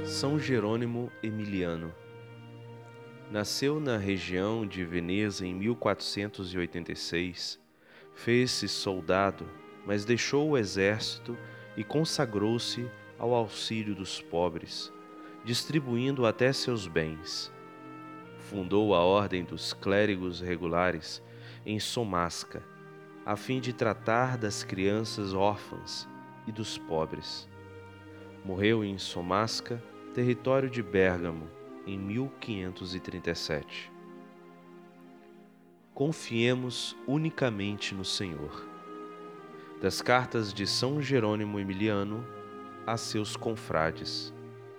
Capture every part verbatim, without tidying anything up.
São Jerônimo Emiliano. Nasceu na região de Veneza em mil quatrocentos e oitenta e seis. Fez-se soldado, mas deixou o exército e consagrou-se ao auxílio dos pobres, distribuindo até seus bens. Fundou a Ordem dos Clérigos Regulares em Somasca, a fim de tratar das crianças órfãs e dos pobres. Morreu em Somasca, território de Bérgamo, em mil quinhentos e trinta e sete. Confiemos unicamente no Senhor. Das cartas de São Jerônimo Emiliano a seus confrades.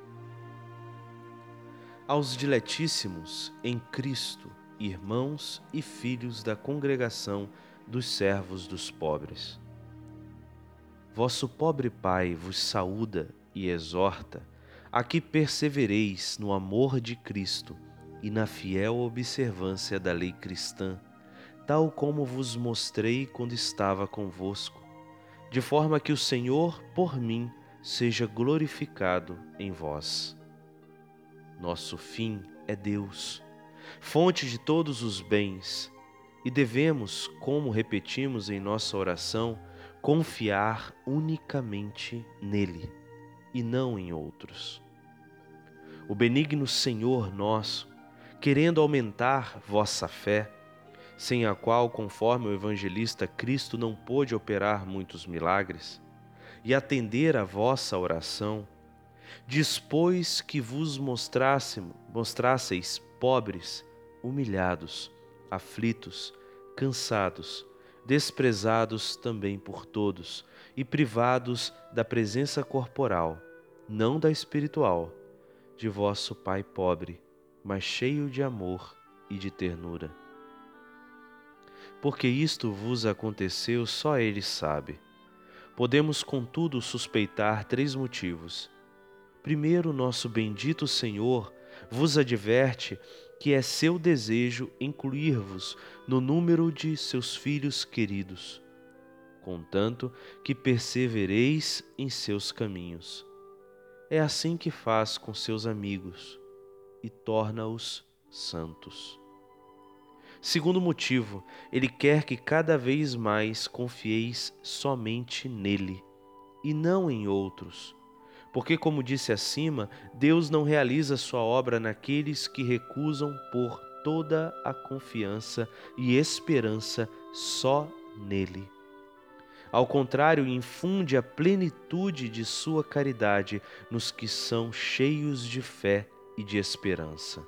Aos diletíssimos em Cristo, irmãos e filhos da congregação dos servos dos pobres. Vosso pobre Pai vos saúda e exorta a que persevereis no amor de Cristo e na fiel observância da lei cristã, tal como vos mostrei quando estava convosco, de forma que o Senhor, por mim, seja glorificado em vós. Nosso fim é Deus, fonte de todos os bens, e devemos, como repetimos em nossa oração, confiar unicamente nele e não em outros. O benigno Senhor nosso, querendo aumentar vossa fé, sem a qual, conforme o evangelista, Cristo não pôde operar muitos milagres, e atender a vossa oração, dispôs que vos mostrásseis, mostrasseis pobres, humilhados, aflitos, cansados, desprezados também por todos e privados da presença corporal, não da espiritual, de vosso Pai pobre, mas cheio de amor e de ternura. Porque isto vos aconteceu, só Ele sabe. Podemos, contudo, suspeitar três motivos. Primeiro, nosso bendito Senhor vos adverte que é seu desejo incluir-vos no número de seus filhos queridos, contanto que persevereis em seus caminhos. É assim que faz com seus amigos e torna-os santos. Segundo motivo, Ele quer que cada vez mais confieis somente nele e não em outros, porque, como disse acima, Deus não realiza sua obra naqueles que recusam pôr toda a confiança e esperança só nele. Ao contrário, infunde a plenitude de sua caridade nos que são cheios de fé e de esperança.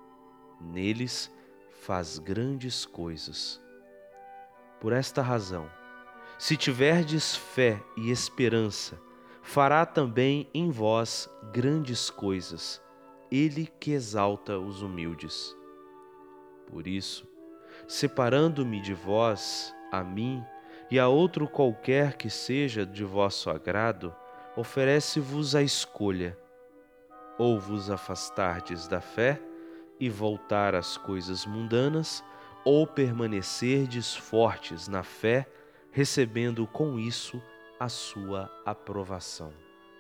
Neles faz grandes coisas. Por esta razão, se tiverdes fé e esperança, fará também em vós grandes coisas, Ele que exalta os humildes. Por isso, separando-me de vós, a mim e a outro qualquer que seja de vosso agrado, oferece-vos a escolha: ou vos afastardes da fé e voltar às coisas mundanas, ou permanecerdes fortes na fé, recebendo com isso a sua aprovação.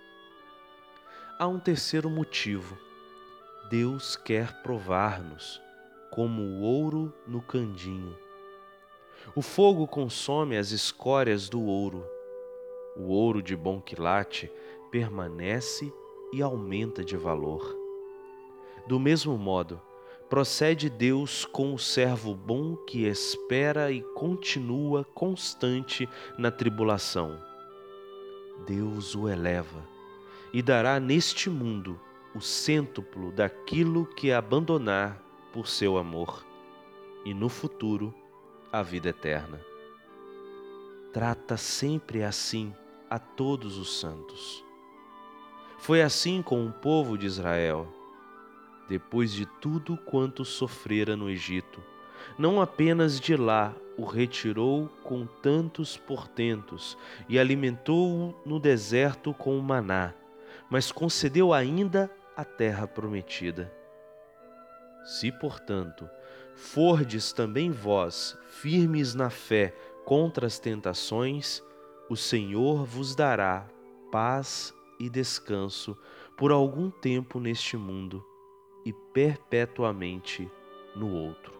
Há um terceiro motivo. Deus quer provar-nos, como o ouro no candinho. O fogo consome as escórias do ouro. O ouro de bom quilate permanece e aumenta de valor. Do mesmo modo, procede Deus com o servo bom que espera e continua constante na tribulação. Deus o eleva e dará neste mundo o cêntuplo daquilo que abandonar por seu amor, e no futuro a vida eterna. Trata sempre assim a todos os santos. Foi assim com o povo de Israel. Depois de tudo quanto sofrera no Egito, não apenas de lá o retirou com tantos portentos e alimentou-o no deserto com o maná, mas concedeu ainda a terra prometida. Se, portanto, fordes também vós firmes na fé contra as tentações, o Senhor vos dará paz e descanso por algum tempo neste mundo e perpetuamente no outro.